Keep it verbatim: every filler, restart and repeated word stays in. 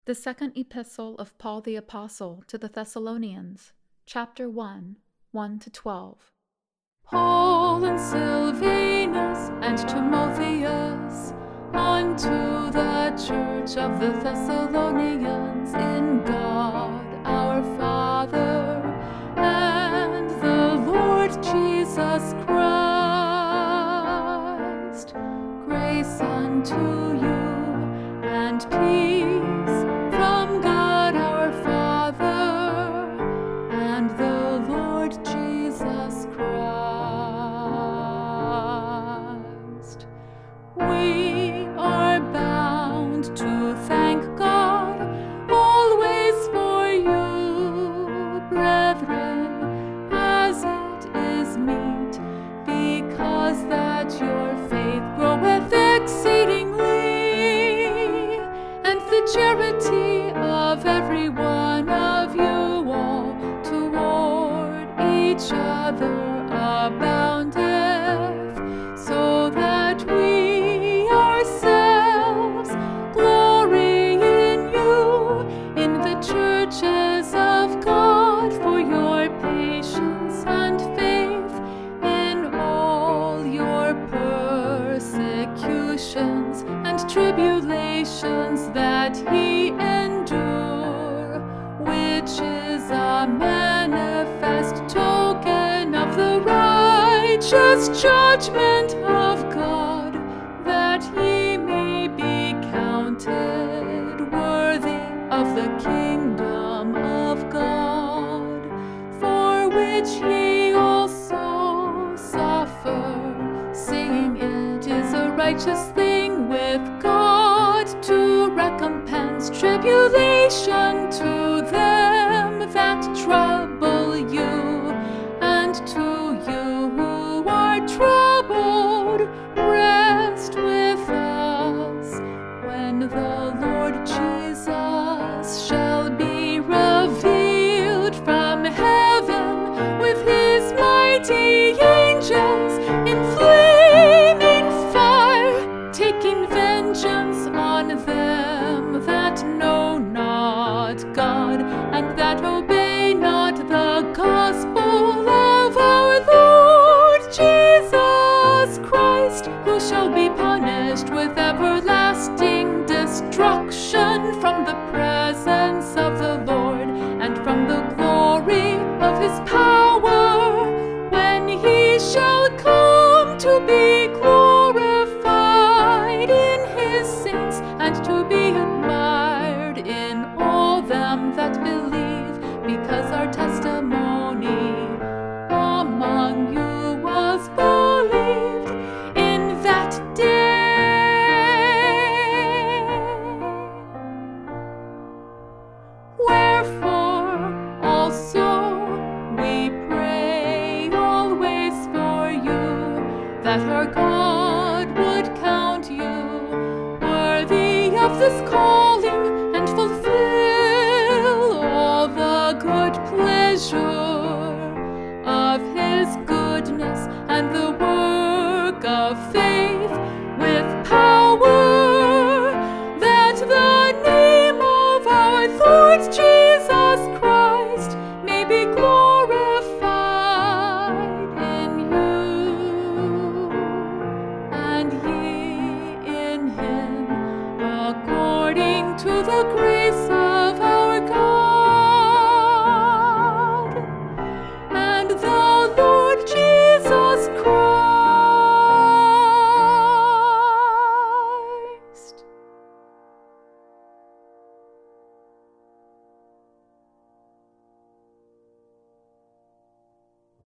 The Second Epistle of Paul the Apostle to the Thessalonians, Chapter one, one to twelve. Paul and Silvanus and Timotheus, unto the church of the Thessalonians in God our Father and the Lord Jesus Christ, grace unto you and peace from God our Father and the Lord Jesus Christ. We are bound to thank God always for you, brethren, as it is meet, because that your faith groweth exceedingly, and the charity of every one of you all toward each other aboundeth, so that we ourselves glory in you in the churches of God for your patience and faith in all your persecutions and tribulations that ye endure, which is a manifest token of the righteous judgment of God, that ye may be counted worthy of the kingdom of God, for which ye also suffer, seeing it is a righteous thing with God to recompense tribulation to them that trouble you, and to you who are troubled, rest with us when the Lord Jesus shall be revealed from heaven with his mighty angels in flaming fire, taking vengeance on them that know not God and that obey not the gospel of our Lord Jesus Christ, who shall be punished with everlasting destruction from the presence of the Lord and from the glory of his power, when he shall come to be glorified in his saints and to be admired in all them that believe, because our testimony among you was believed in that day. Wherefore also we pray always for you, that our God